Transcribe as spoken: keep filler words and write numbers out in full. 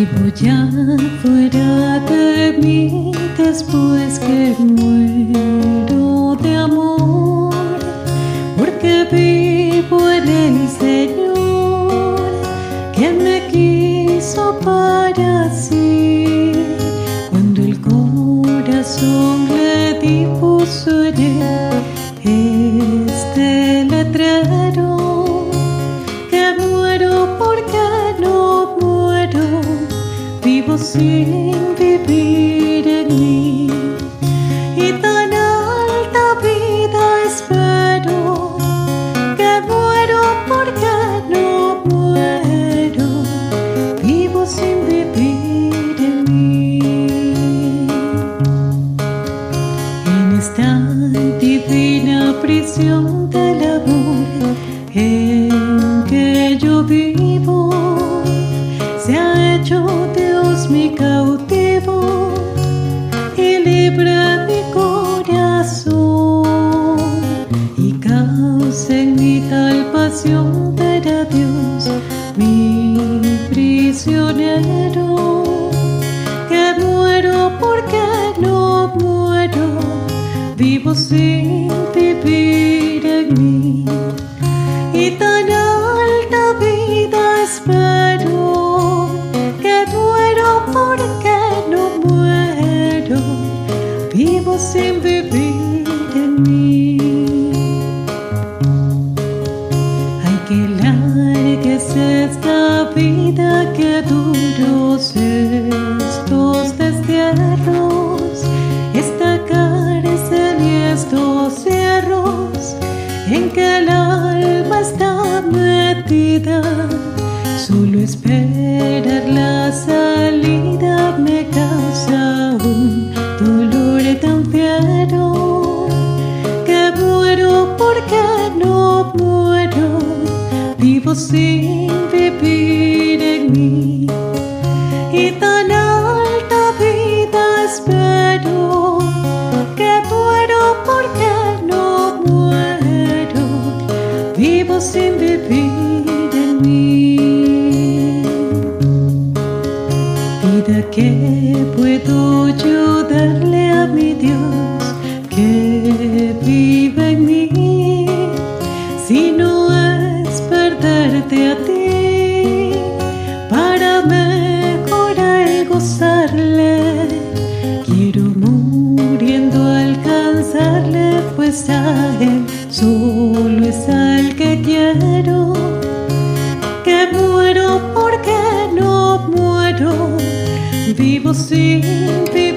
Vivo ya fuera de mí después que muero de amor, porque vivo en el Señor que me quiso para sí. Cuando el corazón le dispuso este letrero, que muero porque no muero, vivo sin vivir en mí, y tan alta vida espero, que muero porque no muero, vivo sin vivir en mí. En esta divina prisión del amor en que yo vivo, se ha hecho Dios mi cautivo y libre mi corazón, y causa en mi tal pasión ver a Dios mi prisionero, que muero porque no muero, vivo sin vivir en mí, y tan alta vida espero, que muero porque no muero, vivo sin vivir en mí. Ay, qué larga es esta vida, qué duros estos destierros, esta cárcel y estos cierros en que el alma está metida. Solo esperar la salida me causa un dolor tan fiero, que muero porque no muero, vivo sin vivir en mí, y tan alta vida espero, que muero porque no muero, vivo sin vivir en mí. Vida que puedo yo darle a mi Dios que vive en mí, si no es perderte a ti, para mejor a él gozarle. Quiero muriendo alcanzarle, pues a él solo es al que quiero, que muero porque no muero, vivo sin vivir.